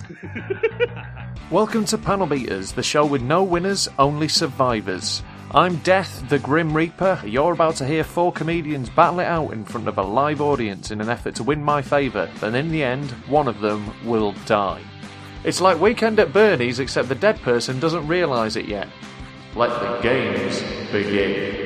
Welcome to Panel Beaters, the show with no winners, only survivors. I'm Death, the Grim Reaper. You're about to hear 4 comedians battle it out in front of a live audience in an effort to win my favour, and in the end, one of them will die. It's like Weekend at Bernie's, except the dead person doesn't realise it yet. Let the games begin.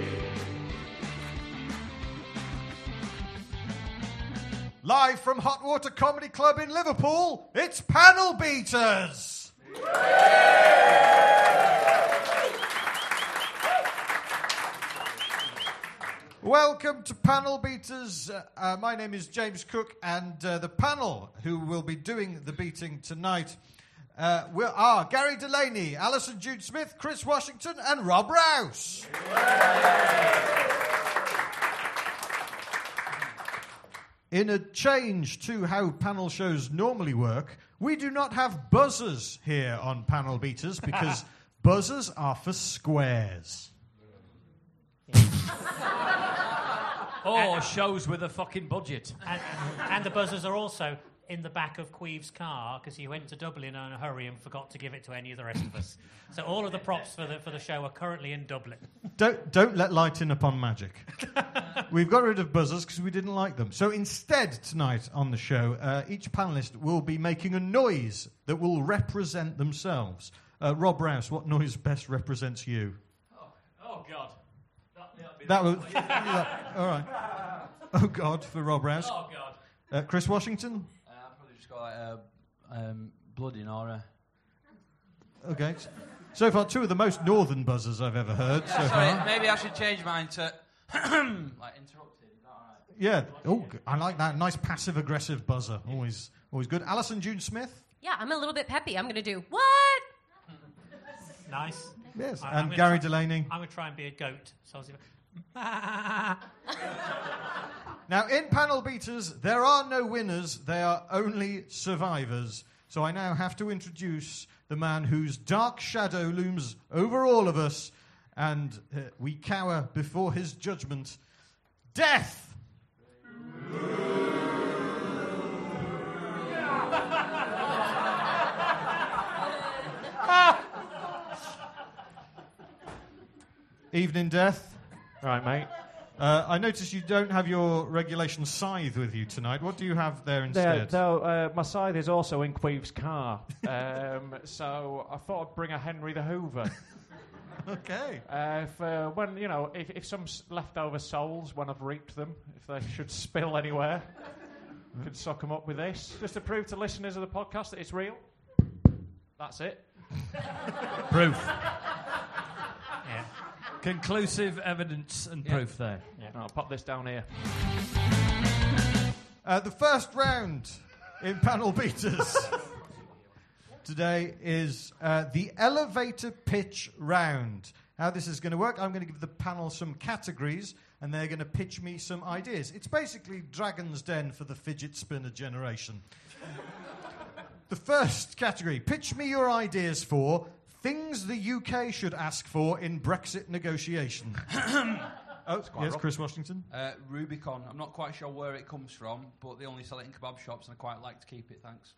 Live from Hot Water Comedy Club in Liverpool, it's Panel Beaters! Welcome to Panel Beaters. My name is James Cook, and the panel who will be doing the beating tonight are Gary Delaney, Alison June Smith, Chris Washington, and Rob Rouse. In a change to how panel shows normally work, we do not have buzzers here on Panel Beaters because buzzers are for squares. Or shows with a fucking budget. And the buzzers are also in the back of Queeve's car because he went to Dublin in a hurry and forgot to give it to any of the rest of us. So all of the props for the show are currently in Dublin. Don't let light in upon magic. We've got rid of buzzers because we didn't like them. So instead, tonight on the show, each panellist will be making a noise that will represent themselves. Rob Rouse, what noise best represents you? Oh God. All right. Oh God, for Rob Rouse. Oh God. Chris Washington? I've probably just got blood in aura. Okay. So far, 2 of the most northern buzzers I've ever heard. So far. Maybe I should change mine to like interrupted. Is that all right? Yeah. Oh, I like that. Nice passive-aggressive buzzer. Always good. Alison June Smith? Yeah, I'm a little bit peppy. I'm going to do, what? Nice. Yes. I'm And Gary Delaney? I'm going to try and be a goat. So I was Now, in Panel Beaters, there are no winners. They are only survivors. So I now have to introduce the man whose dark shadow looms over all of us, and we cower before his judgment. Death! Evening, Death. Right, mate. I notice you don't have your regulation scythe with you tonight. What do you have there instead? My scythe is also in Queeve's car. So I thought I'd bring a Henry the Hoover. Okay. For when, if some leftover souls, when I've reaped them, if they should spill anywhere, I could suck them up with this. Just to prove to listeners of the podcast that it's real. That's it. Proof. Yeah. Conclusive evidence and proof there. Yeah. I'll pop this down here. The first round in Panel Beaters today is the elevator pitch round. How this is going to work, I'm going to give the panel some categories and they're going to pitch me some ideas. It's basically Dragon's Den for the fidget spinner generation. The first category, pitch me your ideas for things the UK should ask for in Brexit negotiations. Yes, Chris Washington? Rubicon. I'm not quite sure where it comes from, but they only sell it in kebab shops and I quite like to keep it, thanks.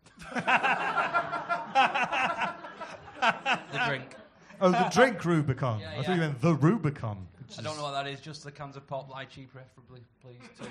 The drink. Oh, the drink Rubicon. Yeah, I thought you meant the Rubicon. I don't know what that is, just the cans of pop lychee preferably, please. Too.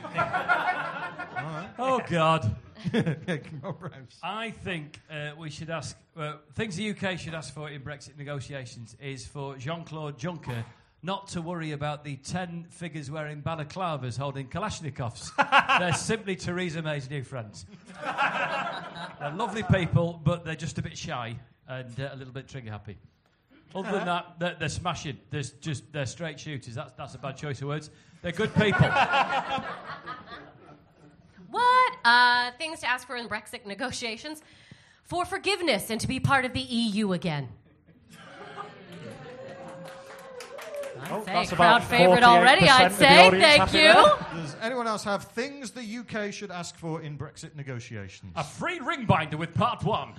Oh God. Yeah, come on, Rouse. I think we should ask... things the UK should ask for in Brexit negotiations is for Jean-Claude Juncker not to worry about the 10 figures wearing balaclavas holding Kalashnikovs. They're simply Theresa May's new friends. They're lovely people, but they're just a bit shy and a little bit trigger-happy. Other than that, they're smashing. They're straight shooters. That's a bad choice of words. They're good people. What? Things to ask for in Brexit negotiations? For forgiveness and to be part of the EU again. That's crowd about favourite already, I'd say. Thank you. Does anyone else have things the UK should ask for in Brexit negotiations? A free ring binder with part 1.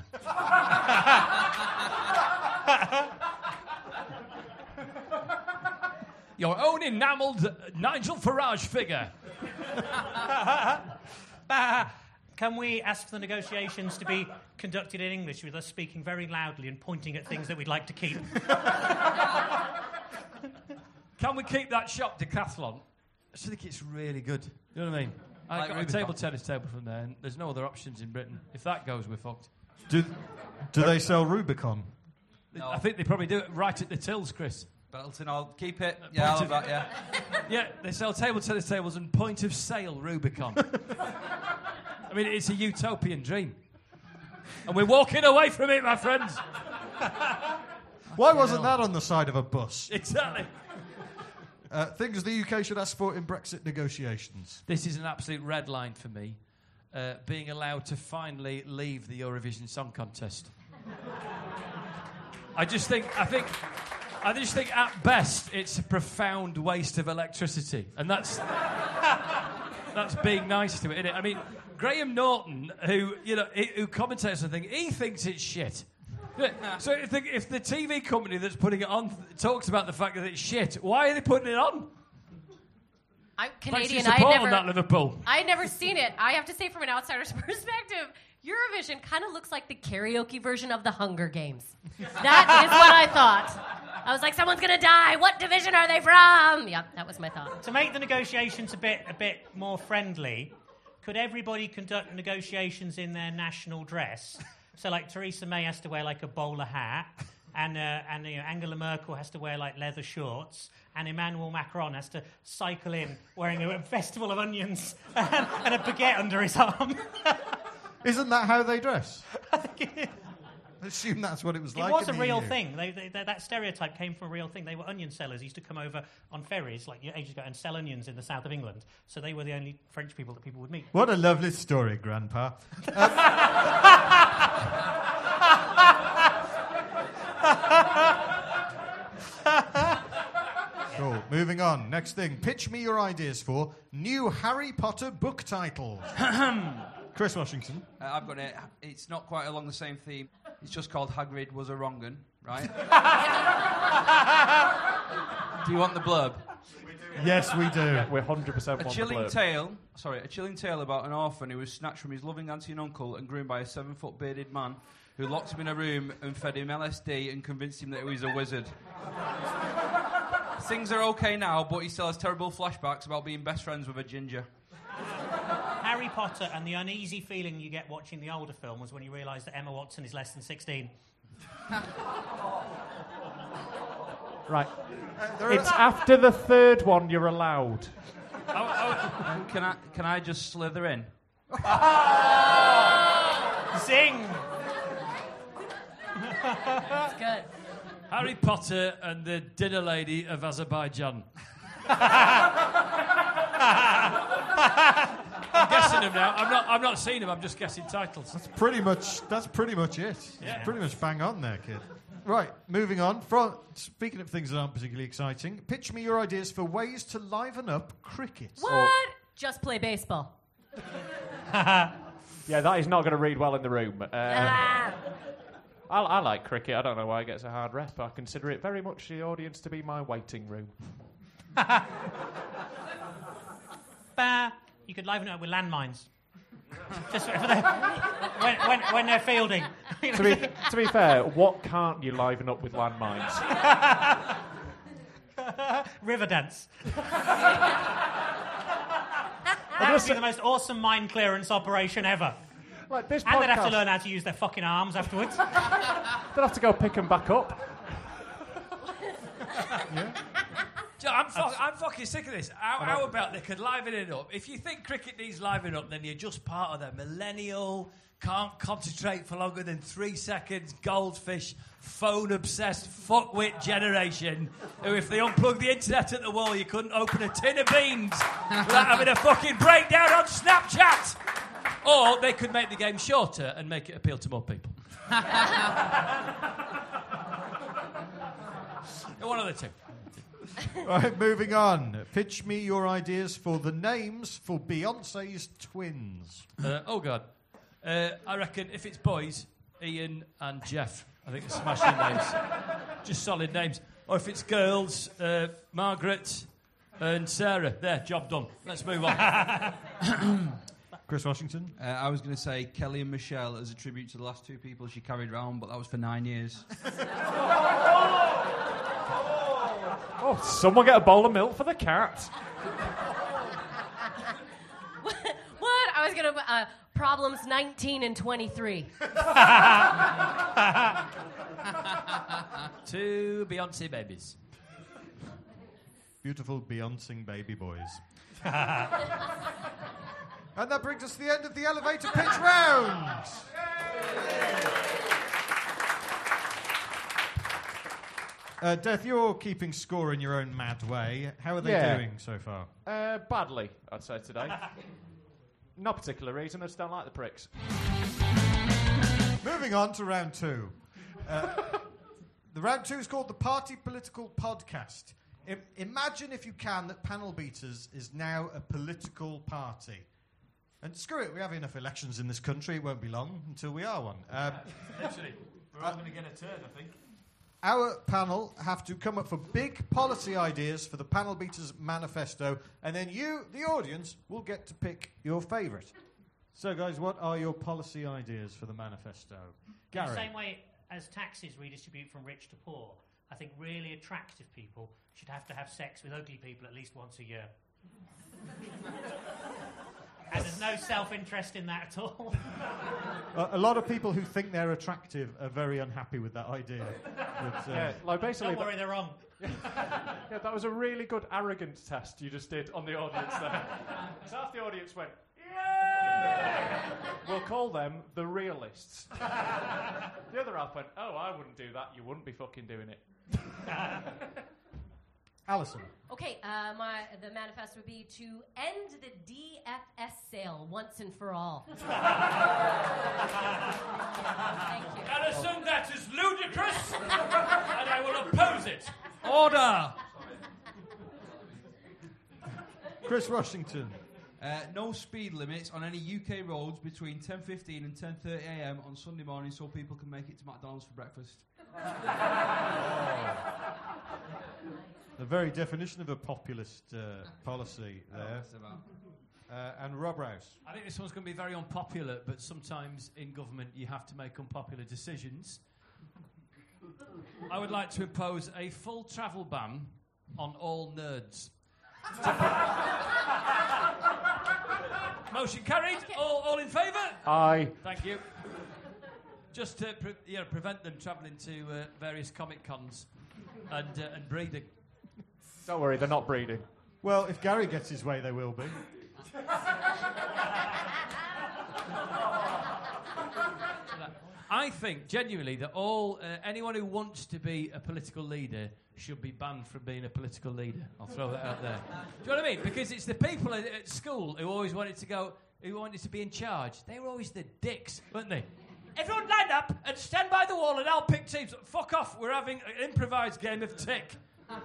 Your own enamelled Nigel Farage figure. Can Can we ask for the negotiations to be conducted in English with us speaking very loudly and pointing at things that we'd like to keep? Can we keep that shop, Decathlon? I just think it's really good. You know what I mean? I got a table tennis table from there, and there's no other options in Britain. If that goes, we're fucked. Do they sell Rubicon? No. I think they probably do it right at the tills, Chris. Belton, I'll keep it. Yeah, I'll have that, yeah. Yeah, they sell table tennis tables and point of sale Rubicon. I mean, it's a utopian dream. And we're walking away from it, my friends. Why wasn't that on the side of a bus? Exactly. Things the UK should ask for in Brexit negotiations. This is an absolute red line for me. Being allowed to finally leave the Eurovision Song Contest. I just think at best it's a profound waste of electricity, and that's being nice to it, isn't it? I mean, Graham Norton, who commentates something, he thinks it's shit. So if the TV company that's putting it on talks about the fact that it's shit, why are they putting it on? I'm Canadian. Thanks for your support on that, Liverpool. I had never seen it. I have to say, from an outsider's perspective, Eurovision kind of looks like the karaoke version of the Hunger Games. That is what I thought. I was like, someone's going to die. What division are they from? Yeah, that was my thought. To make the negotiations a bit more friendly, could everybody conduct negotiations in their national dress? So, like, Theresa May has to wear, like, a bowler hat, and Angela Merkel has to wear, like, leather shorts, and Emmanuel Macron has to cycle in wearing a festival of onions and a baguette under his arm. Isn't that how they dress? I assume that's what it was like. It was in a the real EU. thing. That stereotype came from a real thing. They were onion sellers. They used to come over on ferries, like ages ago, and sell onions in the south of England. So they were the only French people that people would meet. What a lovely story, Grandpa. Cool. Moving on. Next thing. Pitch me your ideas for new Harry Potter book titles. Chris Washington. I've got it. It's not quite along the same theme. It's just called Hagrid Was a Wrong'un, right? Do you want the blurb? Yes, we do. We're 100% want the blurb. A chilling tale about an orphan who was snatched from his loving auntie and uncle and groomed by a 7-foot bearded man who locked him in a room and fed him LSD and convinced him that he was a wizard. Things are okay now, but he still has terrible flashbacks about being best friends with a ginger. Harry Potter and the uneasy feeling you get watching the older films when you realise that Emma Watson is less than 16. Right. It's after the third one you're allowed. Can I just slither in? Zing! That's good. Harry Potter and the dinner lady of Azerbaijan. I'm guessing them now. I'm not seeing them. I'm just guessing titles. That's pretty much it. Yeah. Pretty much bang on there, kid. Right, moving on. Speaking of things that aren't particularly exciting, pitch me your ideas for ways to liven up cricket. What? Just play baseball. Yeah, that is not going to read well in the room. I like cricket. I don't know why it gets a hard rep. I consider it very much the audience to be my waiting room. You could liven it up with landmines. Just when they're fielding. To be fair, what can't you liven up with landmines? River dance. That would be the most awesome mine clearance operation ever. Like this And they'd have to podcast, learn how to use their fucking arms afterwards. they'll have to go pick them back up. I'm fucking sick of this. How about they could liven it up? If you think cricket needs livening up, then you're just part of the millennial, can't concentrate for longer than 3 seconds, goldfish, phone-obsessed fuckwit generation who, if they unplugged the internet at the wall, you couldn't open a tin of beans without having a fucking breakdown on Snapchat. Or they could make the game shorter and make it appeal to more people. One of the two. Right, moving on. Pitch me your ideas for the names for Beyonce's twins. Oh, God. I reckon if it's boys, Ian and Jeff. I think they're smashing names. Just solid names. Or if it's girls, Margaret and Sarah. There, job done. Let's move on. Chris Washington? I was going to say Kelly and Michelle as a tribute to the last two people she carried around, but that was for 9 years. Oh, someone get a bowl of milk for the cat. What? I was going to... problems 19 and 23. 2 Beyonce babies. Beautiful Beyonce baby boys. And that brings us to the end of the elevator pitch round. Death, you're keeping score in your own mad way. How are they doing so far? Badly, I'd say today. No particular reason, I just don't like the pricks. Moving on to round 2. The round 2 is called the Party Political Podcast. Imagine, if you can, that Panel Beaters is now a political party. And screw it, we have enough elections in this country. It won't be long until we are one. Literally, we're all going to get a turn, I think. Our panel have to come up for big policy ideas for the Panel Beaters manifesto, and then you, the audience, will get to pick your favourite. So, guys, what are your policy ideas for the manifesto? Gary? In the same way as taxes redistribute from rich to poor, I think really attractive people should have to have sex with ugly people at least once a year. And there's no self-interest in that at all. A lot of people who think they're attractive are very unhappy with that idea. But, Like basically, Don't worry, they're wrong. yeah, that was a really good arrogance test you just did on the audience there. So half the audience went, yeah! We'll call them the realists. The other half went, oh, I wouldn't do that. You wouldn't be fucking doing it. Alison. Okay, the manifesto would be to end the DFS sale once and for all. Thank you. Alison, that is ludicrous, and I will oppose it. Order! Chris Washington. No speed limits on any UK roads between 10:15 and 10:30 a.m. on Sunday morning so people can make it to McDonald's for breakfast. The very definition of a populist policy there. And Rob Rouse. I think this one's going to be very unpopular, but sometimes in government you have to make unpopular decisions. I would like to impose a full travel ban on all nerds. Motion carried. Okay. All in favour? Aye. Thank you. Just to prevent them travelling to various Comic Cons and breeding. Don't worry, they're not breeding. Well, if Gary gets his way, they will be. I think genuinely that anyone who wants to be a political leader should be banned from being a political leader. I'll throw that out there. Do you know what I mean? Because it's the people at school who always wanted to be in charge. They were always the dicks, weren't they? Everyone line up and stand by the wall and I'll pick teams. Fuck off, we're having an improvised game of tick.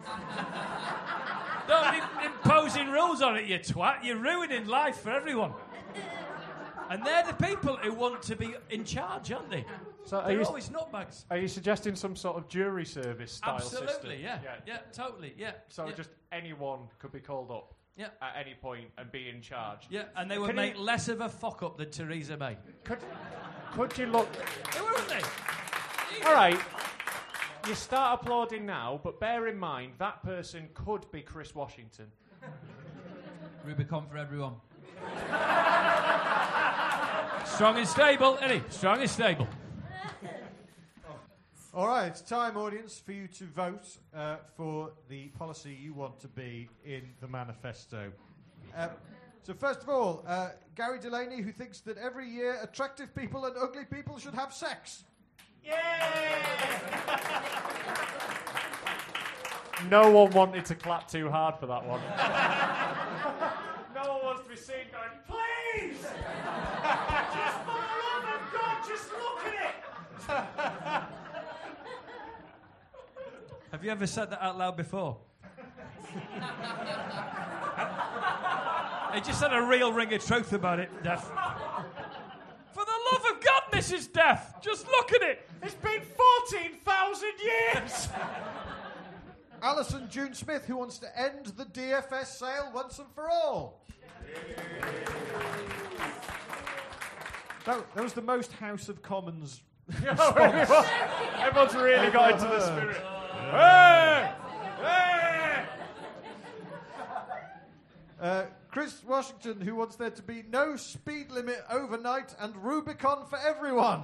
Don't be imposing rules on it, you twat. You're ruining life for everyone. And they're the people who want to be in charge, aren't they? So They're always nutbags. Are you suggesting some sort of jury service style system? Absolutely, yeah, totally, yeah. So yeah. just anyone could be called up at any point and be in charge. Yeah, and they would make less of a fuck up than Theresa May. Could you look? They wouldn't they? All right. You start applauding now, but bear in mind that person could be Chris Washington. Rubicon for everyone. Strong and stable, Eddie. Strong and stable. All right, it's time, audience, for you to vote for the policy you want to be in the manifesto. So first of all, Gary Delaney, who thinks that every year attractive people and ugly people should have sex. No one wanted to clap too hard for that one. No one wants to be seen going, please! Just for the love of God, just look at it! Have you ever said that out loud before? He just had a real ring of truth about it, Death. For the love of God, Mrs. Death, just look at it. It's been 14,000 years! Alison June Smith, who wants to end the DFS sale once and for all. That was the most House of Commons. Everyone's really got into the spirit. Hey! Hey! Chris Washington, who wants there to be no speed limit overnight and Rubicon for everyone.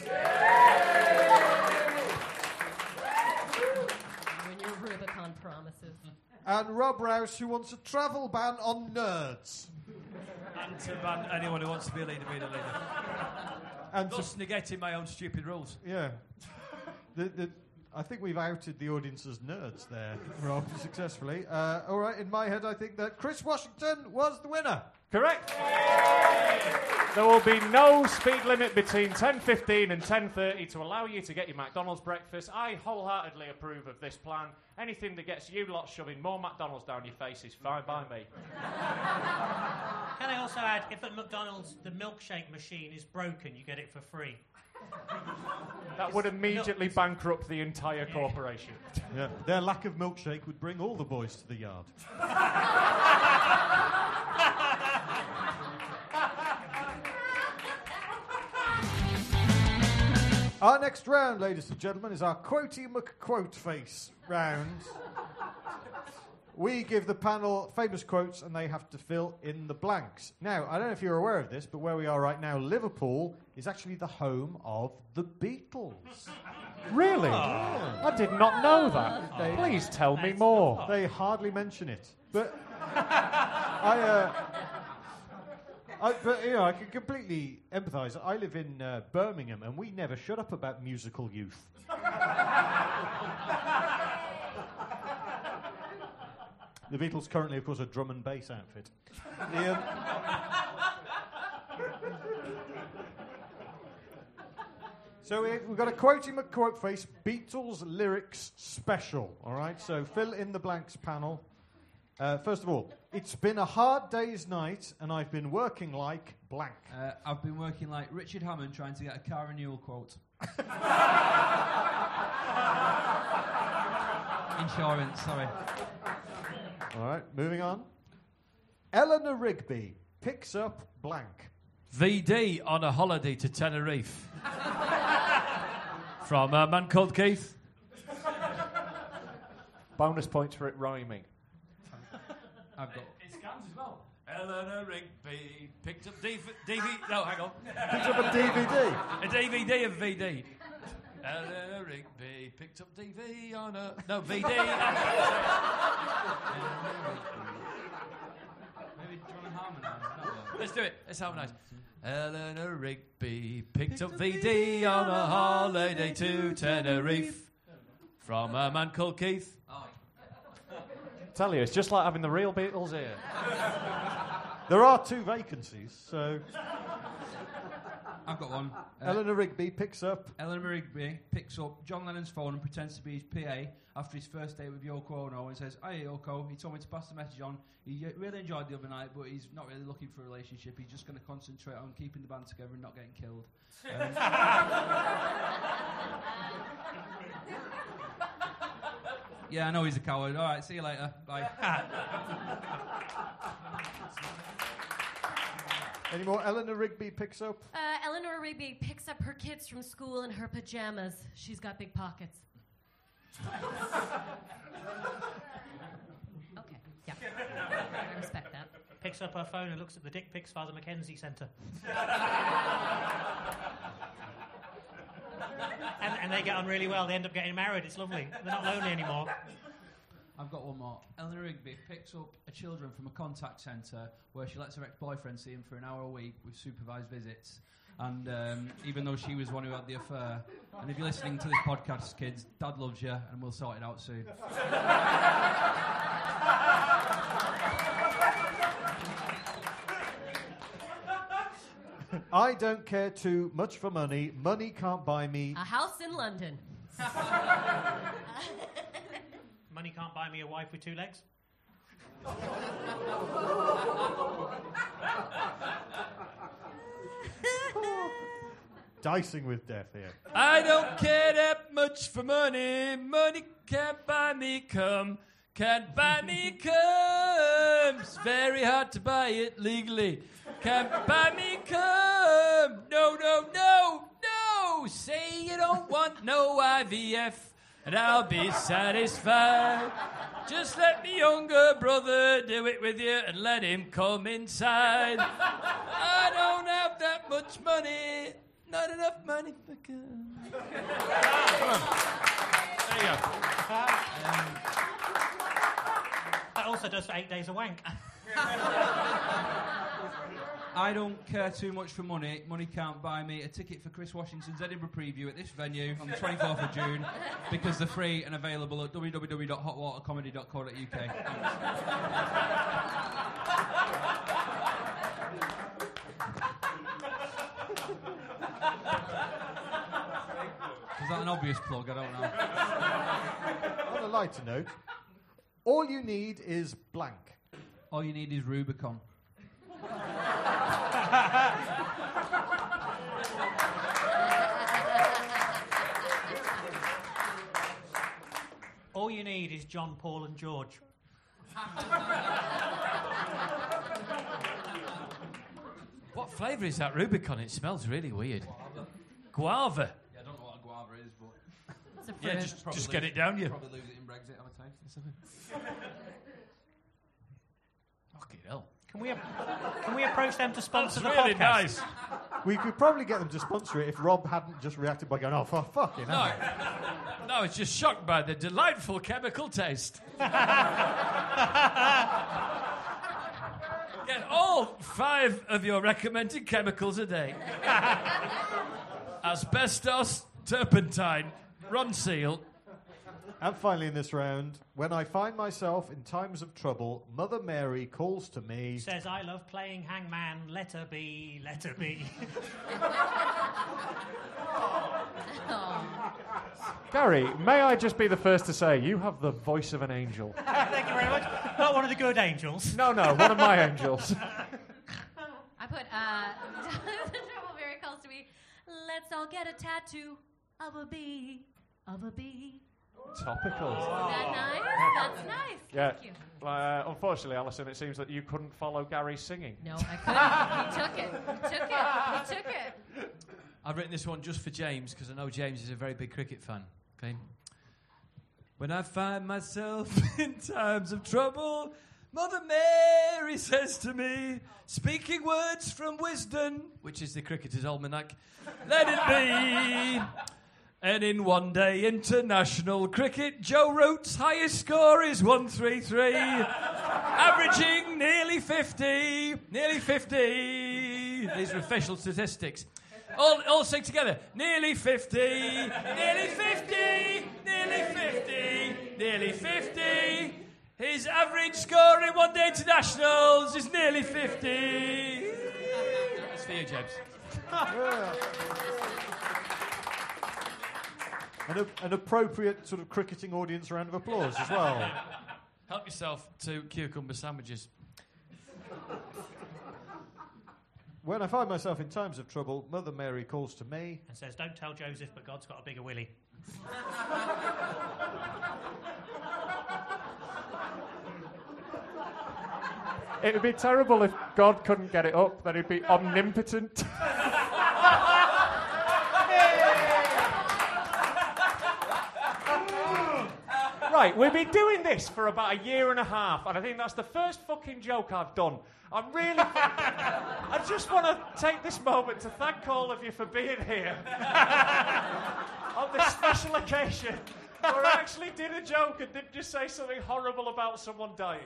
When your Rubicon promises. And Rob Rouse, who wants a travel ban on nerds. And to ban anyone who wants to be a leader, be the leader. And Thus negating my own stupid rules. yeah. I think we've outed the audience as nerds there, Rob, successfully. All right, in my head, I think that Chris Washington was the winner. Correct. There will be no speed limit between 10:15 and 10:30 to allow you to get your McDonald's breakfast. I wholeheartedly approve of this plan. Anything that gets you lot shoving more McDonald's down your face is fine by me. Can I also add, if at McDonald's the milkshake machine is broken, you get it for free. That would immediately bankrupt the entire corporation. Yeah. Their lack of milkshake would bring all the boys to the yard. Our next round, ladies and gentlemen, is our Quotey McQuoteface round. We give the panel famous quotes and they have to fill in the blanks. Now, I don't know if you're aware of this, but where we are right now, Liverpool is actually the home of the Beatles. Really? I did not know that. Please tell me more. They hardly mention it. But I can completely empathise. I live in Birmingham and we never shut up about musical youth. The Beatles currently, of course, a drum and bass outfit. So we've got a Quotey McQuoteface Beatles lyrics special, all right? So fill in the blanks, panel. First of all, it's been a hard day's night and I've been working like blank. I've been working like Richard Hammond trying to get a car renewal quote. Insurance, sorry. All right, moving on. Eleanor Rigby picks up blank. VD on a holiday to Tenerife. From a man called Keith. Bonus points for it rhyming. I've got... It scans as well. Eleanor Rigby picked up DVD. No, hang on. Picks up a DVD. A DVD of VD. Eleanor Rigby picked up DV on a... No, VD. Maybe John Harmonise. Let's do it. Let's harmonise. Eleanor Rigby picked up VD on a holiday to Tenerife. From a man called Keith. Tell you, it's just like having the real Beatles here. There are 2 vacancies, so... I've got one. Eleanor Rigby picks up... Eleanor Rigby picks up John Lennon's phone and pretends to be his PA after his first date with Yoko Ono and says, "Hi Yoko, he told me to pass the message on. He really enjoyed the other night, but he's not really looking for a relationship. He's just going to concentrate on keeping the band together and not getting killed." Yeah, I know he's a coward. All right, see you later. Bye. Any more Eleanor Rigby picks up? Eleanor Rigby picks up her kids from school in her pajamas. She's got big pockets. Okay, yeah. I respect that. Picks up her phone and looks at the dick pics Father Mackenzie sent her. and they get on really well. They end up getting married. It's lovely. They're not lonely anymore. I've got one more. Eleanor Rigby picks up children from a contact centre where she lets her ex-boyfriend see him for an hour a week with supervised visits. And even though she was one who had the affair. And if you're listening to this podcast, kids, Dad loves you and we'll sort it out soon. I don't care too much for money. Money can't buy me... A house in London. Money can't buy me a wife with 2 legs. Dicing with death here. I don't care that much for money. Money can't buy me cum. Can't buy me cum. It's very hard to buy it legally. Can't buy me cum. No. IVF, and I'll be satisfied. Just let me younger brother do it with you and let him come inside. I don't have that much money, not enough money for good. There you go. That also does for 8 days of wank. I don't care too much for money. Money can't buy me a ticket for Chris Washington's Edinburgh preview at this venue on the 24th of June because they're free and available at www.hotwatercomedy.co.uk. Is that an obvious plug? I don't know. On a lighter note, all you need is blank. All you need is Rubicon. All you need is John, Paul and George. What flavour is that Rubicon? It smells really weird. Guava. Yeah, I don't know what a guava is, but... It's a fruit. Yeah, just get it down you. Probably lose it in Brexit, have a taste or something. Fucking hell. Can we approach them to sponsor That's the really podcast? nice. We could probably get them to sponsor it if Rob hadn't just reacted by going, "Oh, for fucking hell." No, I was just shocked by the delightful chemical taste. Get all 5 of your recommended chemicals a day. Asbestos, turpentine, Ronseal. And finally in this round, when I find myself in times of trouble, Mother Mary calls to me. Says, I love playing hangman, let her be, let her be. Gary, may I just be the first to say, you have the voice of an angel. Thank you very much. Not one of the good angels. No, one of my angels. I put the trouble very close to me. Let's all get a tattoo of a bee, of a bee. Topical. Isn't that nice? That's nice. Yeah. Thank you. Unfortunately, Alison, it seems that you couldn't follow Gary's singing. No, I couldn't. He took it. I've written this one just for James because I know James is a very big cricket fan. Okay. When I find myself in times of trouble, Mother Mary says to me, speaking words from wisdom, which is the Cricketer's Almanac, let it be. And in one day international cricket, Joe Root's highest score is 133, averaging nearly 50. These are official statistics. All sing together. Nearly 50, nearly 50, nearly 50, nearly 50. His average score in one day internationals is nearly 50. That's for you, James. An appropriate sort of cricketing audience round of applause as well. Help yourself to cucumber sandwiches. When I find myself in times of trouble, Mother Mary calls to me. And says, don't tell Joseph, but God's got a bigger willy. It would be terrible if God couldn't get it up, then he'd be omnipotent. Right, we've been doing this for about a year and a half, and I think that's the first fucking joke I've done. I just want to take this moment to thank all of you for being here on this special occasion where I actually did a joke and didn't just say something horrible about someone dying.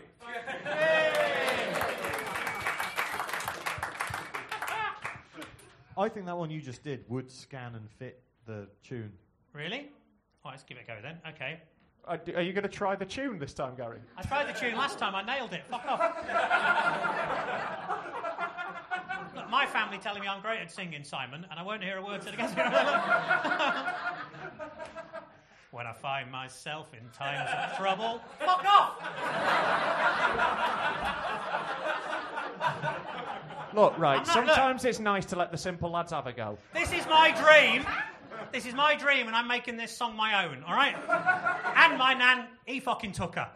I think that one you just did would scan and fit the tune. Really? Oh, let's give it a go then. Okay. Are you going to try the tune this time, Gary? I tried the tune last time. I nailed it. Fuck off. Look, my family telling me I'm great at singing, Simon, and I won't hear a word said against me. When I find myself in times of trouble, fuck off! Look, right, sometimes it's nice to let the simple lads have a go. This is my dream. This is my dream, and I'm making this song my own, all right? And my nan, he fucking took her.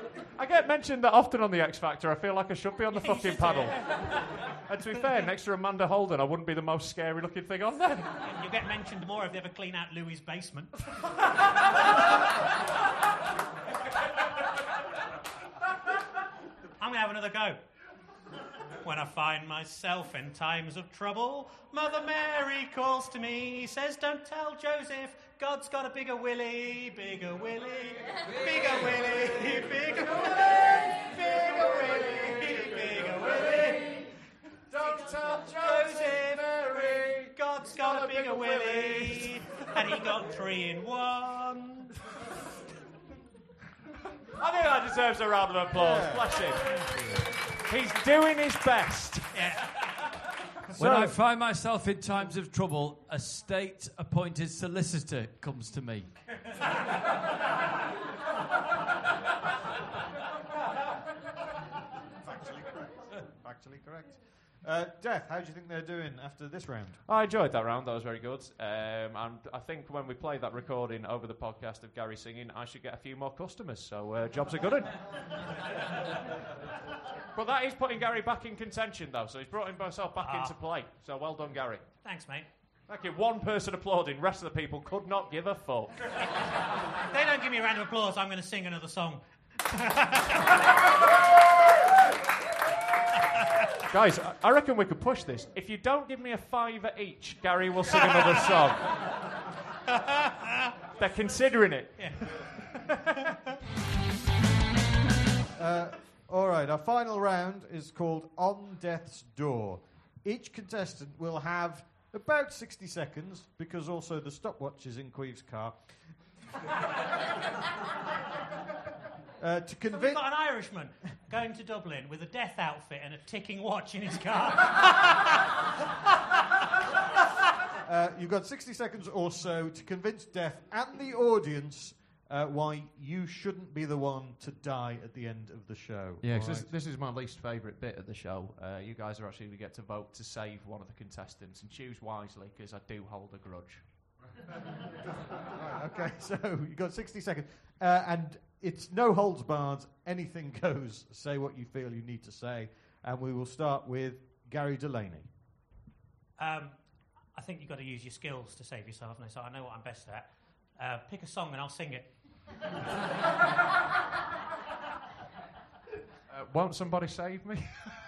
I get mentioned that often on the X Factor. I feel like I should be on the fucking panel. And to be fair, next to Amanda Holden, I wouldn't be the most scary-looking thing on there. You get mentioned more if they ever clean out Louis' basement. I'm going to have another go. When I find myself in times of trouble, Mother Mary calls to me, says, don't tell Joseph, God's got a bigger willy, bigger willy, bigger willy, bigger willy, bigger willy, bigger willy. Don't tell Joseph, Mary, God's got a bigger willy. And he got 3 in 1. I think that deserves a round of applause. Bless him. He's doing his best. Yeah. When I find myself in times of trouble, a state-appointed solicitor comes to me. Factually correct. Death, how do you think they're doing after this round? I enjoyed that round. That was very good. And I think when we play that recording over the podcast of Gary singing, I should get a few more customers. So jobs are good. But that is putting Gary back in contention, though. So he's brought himself back into play. So well done, Gary. Thanks, mate. Thank you. One person applauding. Rest of the people could not give a fuck. If they don't give me a round of applause, I'm going to sing another song. Guys, I reckon we could push this. If you don't give me a $5 each, Gary will sing another song. They're considering it. All right, our final round is called On Death's Door. Each contestant will have about 60 seconds, because also the stopwatch is in Queeve's car, to We've convince... got an Irishman going to Dublin with a death outfit and a ticking watch in his car. You've got 60 seconds or so to convince Death and the audience why you shouldn't be the one to die at the end of the show. Yeah, all because right? this is my least favourite bit of the show. You guys are actually going to get to vote to save one of the contestants, and choose wisely, because I do hold a grudge. Right, okay, so you've got 60 seconds. And it's no holds barred, anything goes. Say what you feel you need to say. And we will start with Gary Delaney. I think you've got to use your skills to save yourself, and so I know what I'm best at. Pick a song and I'll sing it. Won't somebody save me?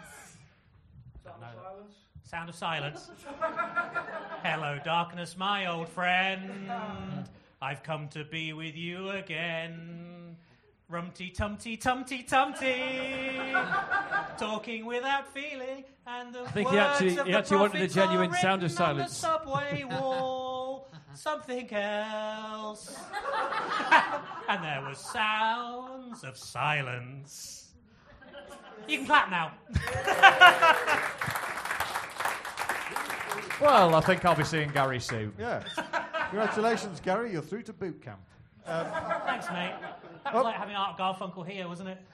Sound of Silence. Hello, darkness, my old friend. I've come to be with you again. Rumty tumty tumty tumty. Talking without feeling, and the I think words he of the actually wanted a prophets genuine are Sound of written on the Silence. subway wall. Something else. And there was sounds of silence. You can clap now. Well, I think I'll be seeing Gary soon. Yeah. Congratulations, Gary. You're through to boot camp. Thanks, mate. That was like having Art Garfunkel here, wasn't it?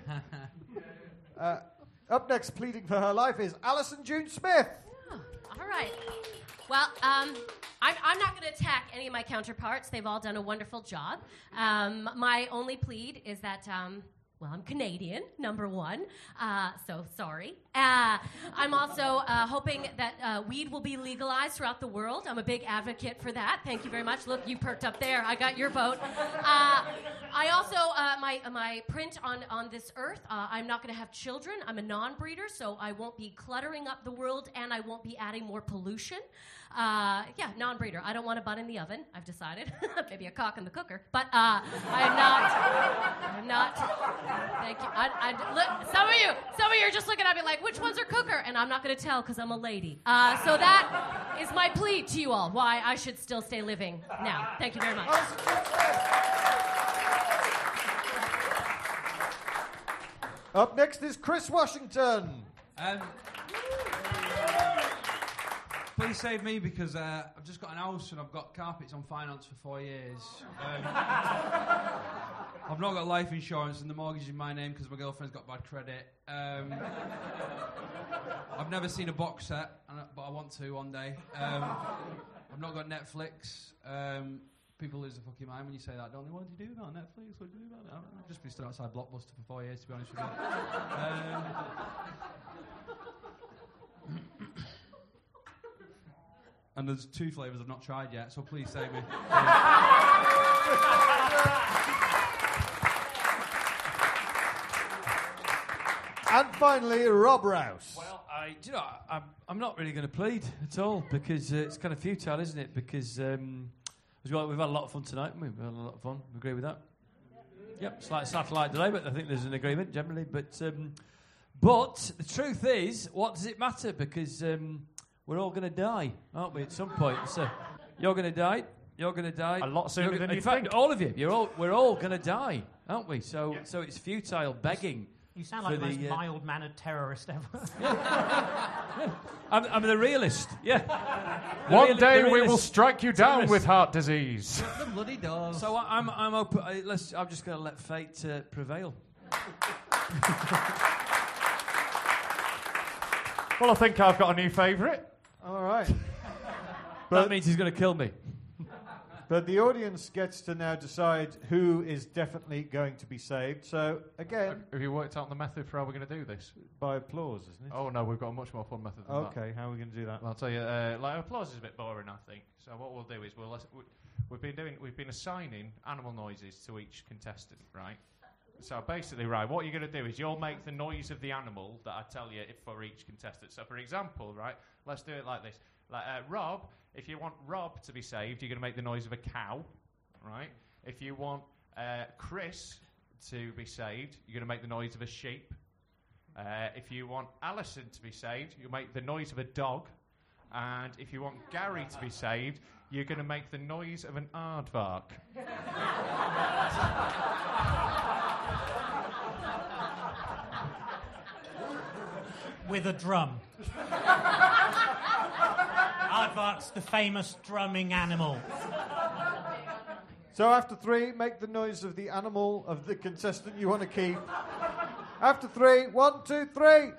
Up next, pleading for her life, is Alison June Smith. All right. Well, I'm not going to attack any of my counterparts. They've all done a wonderful job. My only plead is that, well, I'm Canadian, number one, so sorry. I'm also hoping that weed will be legalized throughout the world. I'm a big advocate for that. Thank you very much. Look, you perked up there. I got your vote. I also, my print on this earth, I'm not going to have children. I'm a non-breeder, so I won't be cluttering up the world, and I won't be adding more pollution. Yeah, non-breeder. I don't want a bun in the oven, I've decided. Maybe a cock in the cooker. But I'm not. Thank you. Look, some of you are just looking at me like, which ones are cooker? And I'm not going to tell because I'm a lady. So that is my plea to you all, why I should still stay living now. Thank you very much. Up next is Chris Washington. Please save me, because I've just got an house and I've got carpets on finance for 4 years. I've not got life insurance and the mortgage is in my name because my girlfriend's got bad credit. I've never seen a box set, but I want to one day. I've not got Netflix. people lose their fucking mind when you say that, don't they? What did you do about Netflix? What did you do about it? I've just been stood outside Blockbuster for 4 years, to be honest with you. And there's 2 flavours I've not tried yet, so please save me. And finally, Rob Rouse. Well, I'm not really going to plead at all because it's kind of futile, isn't it? Because we've had a lot of fun tonight, haven't we? We've had a lot of fun. We agree with that? Yep, slight satellite delay, but I think there's an agreement generally. But the truth is, what does it matter? Because we're all going to die, aren't we, at some point? So you're going to die. You're going to die. A lot sooner than you think. think. All of you. We're all going to die, aren't we? So it's futile begging. You sound like the most mild-mannered terrorist ever. I'm the realist. Yeah. One day we will strike you down with heart disease. The bloody doors. So I'm open. I'm just going to let fate prevail. Well, I think I've got a new favourite. All right. That means he's going to kill me. But the audience gets to now decide who is definitely going to be saved. So, again... Have you worked out the method for how we're going to do this? By applause, isn't it? Oh, no, we've got a much more fun method than that. Okay, how are we going to do that? Well, I'll tell you, applause is a bit boring, I think. So what we'll do is we've been assigning animal noises to each contestant, right? So basically, right, what you're going to do is you'll make the noise of the animal that I tell you for each contestant. So, for example, right, let's do it like this. Like, Rob, if you want Rob to be saved, you're going to make the noise of a cow, right? If you want Chris to be saved, you're going to make the noise of a sheep. If you want Alison to be saved, you'll make the noise of a dog. And if you want Gary to be saved, you're going to make the noise of an aardvark. With a drum. Aardvark's the famous drumming animal. So after 3, make the noise of the animal of the contestant you want to keep. After 3, 1, 2, 3.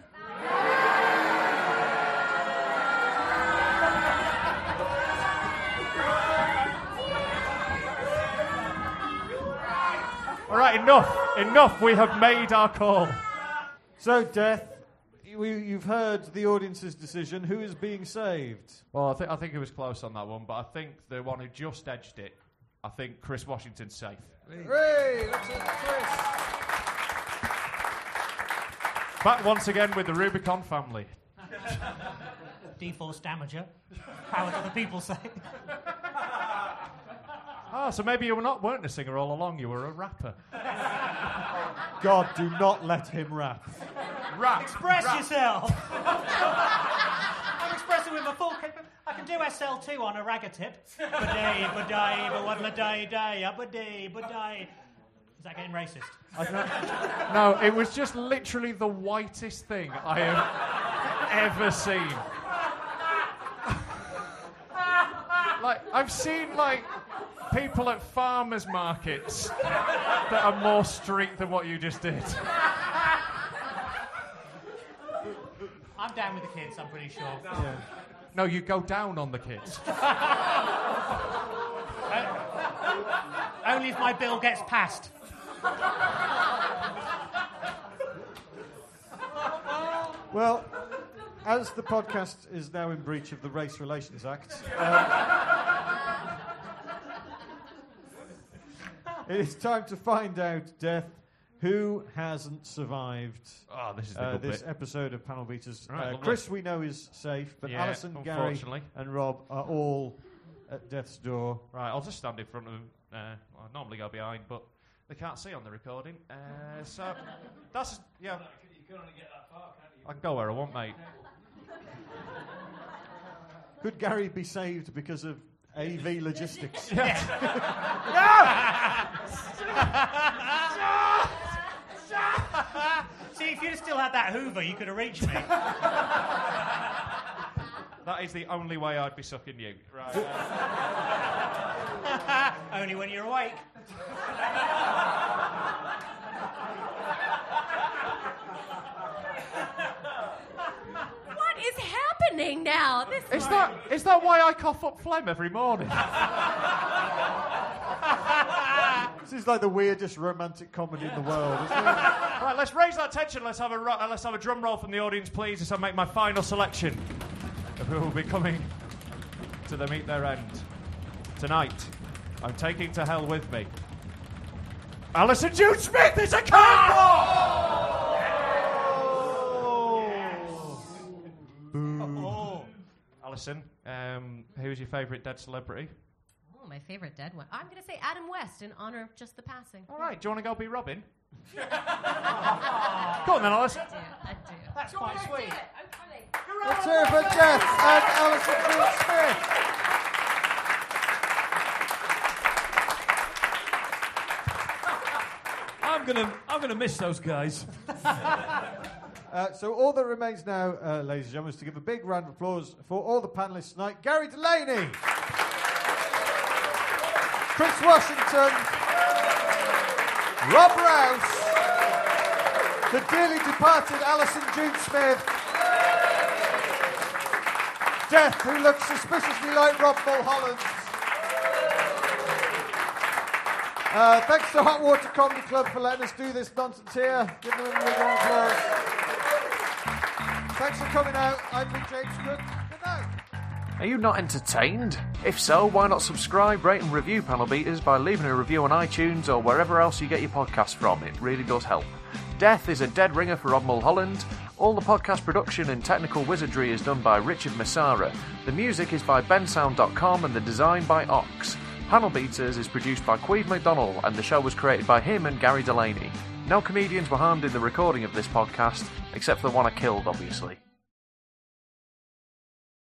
All right, enough. We have made our call. So, Death, you've heard the audience's decision. Who is being saved? Well, I think it was close on that one, but I think the one who just edged it, I think Chris Washington's safe. Hooray! Let's hear Chris. Back once again with the Rubicon family. D-Force Damager. Power to the people say. So maybe you weren't a singer all along, you were a rapper. God, do not let him rap. Rap! Express yourself! I'm expressing with my full... I can do SL2 on a ragga-tip. Ba-day, ba-day, ba-waddle-a-day, day, ba-day, ba-day. Is that getting racist? No, it was just literally the whitest thing I have ever seen. Like, I've seen, like, people at farmers' markets that are more street than what you just did. I'm down with the kids, I'm pretty sure. Yeah. No, you go down on the kids. Only if my bill gets passed. Well, as the podcast is now in breach of the Race Relations Act, it is time to find out, Death, who hasn't survived This is the this episode of Panel Beaters. Right, Chris, we know, is safe, but Yeah, Alison, Gary, unfortunately. and Rob are all at death's door. Right, I'll just stand in front of them. I normally go behind, but they can't see on the recording. So that's You can only get that far, can't you? I can go where I want, mate. Could Gary be saved because of AV logistics? See, if you'd still had that Hoover, you could have reached me. That is the only way I'd be sucking you. Right. Only when you're awake. What is happening now? Is that why I cough up phlegm every morning? This is like the weirdest romantic comedy in the world, isn't it? Right, let's raise that tension. Let's have a drum roll from the audience, please, as I make my final selection of who will be coming to meet their end. Tonight, I'm taking to hell with me Alison June Smith is a cardboard! Oh. Alison, who's your favourite dead celebrity? Oh, my favourite dead one. I'm going to say Adam West in honour of just the passing. All right, do you want to go be Robin? Go on then, Alison. I do. That's quite sweet. I'm coming. Let's hear for Death and Alison June Smith. I'm gonna miss those guys. So all that remains now, ladies and gentlemen, is to give a big round of applause for all the panellists tonight. Gary Delaney, Chris Washington, Rob Rouse, the dearly departed Alison June Smith, Death, who looks suspiciously like Rob Mulholland. Thanks to Hot Water Comedy Club for letting us do this nonsense here. Give them a big round of applause. Thanks for coming out. I've been James Cook. Good night. Are you not entertained? If so, why not subscribe, rate and review Panel Beaters by leaving a review on iTunes or wherever else you get your podcasts from. It really does help. Death is a dead ringer for Rob Mulholland. All the podcast production and technical wizardry is done by Richard Massara. The music is by bensound.com and the design by Ox. Panel Beaters is produced by Queeve McDonnell and the show was created by him and Gary Delaney. No comedians were harmed in the recording of this podcast, except for the one I killed, obviously.